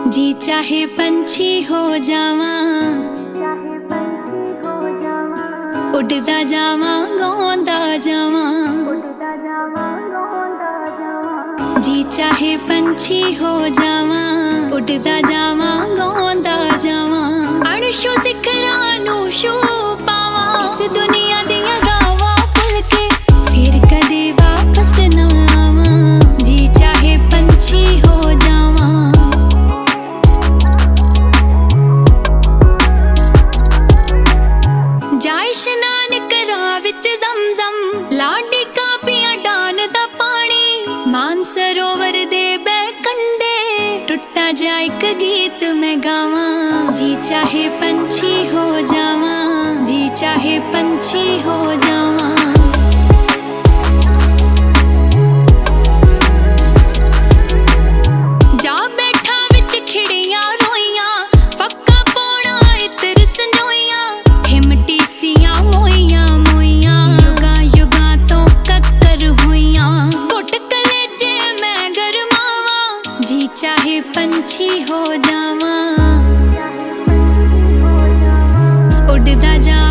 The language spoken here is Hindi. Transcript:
जी चाहे पंछी हो जावा, उड़दा जावा गाँदा जावा। जी चाहे पंछी हो जावा, उड़दा जावा गाँदा जावा। अड़शो सिखरा नूशो पावा, इस दुनिया दिया रावा भुल के फिर कदे वापस ना आवा। जी चाहे पंछी हो जावा। जाए शनान करा विच ज़मज़म, लाडी का पिया डान दा पानी। मानसरोवर दे बैकंडे टुटा जाए एक गीत मैं गावा। जी चाहे पंछी हो जावा, जी चाहे पंछी हो जावा। जा बैठा विच खिड़िया रोइया, फक्का पौना इतर सनोइया। हिमटी सिया मोइया मोइया, युगा युगा तो कक्कर होइया। घुट कलेजे मैं गरमावा, जी चाहे पंछी हो जावा। उड़दा जा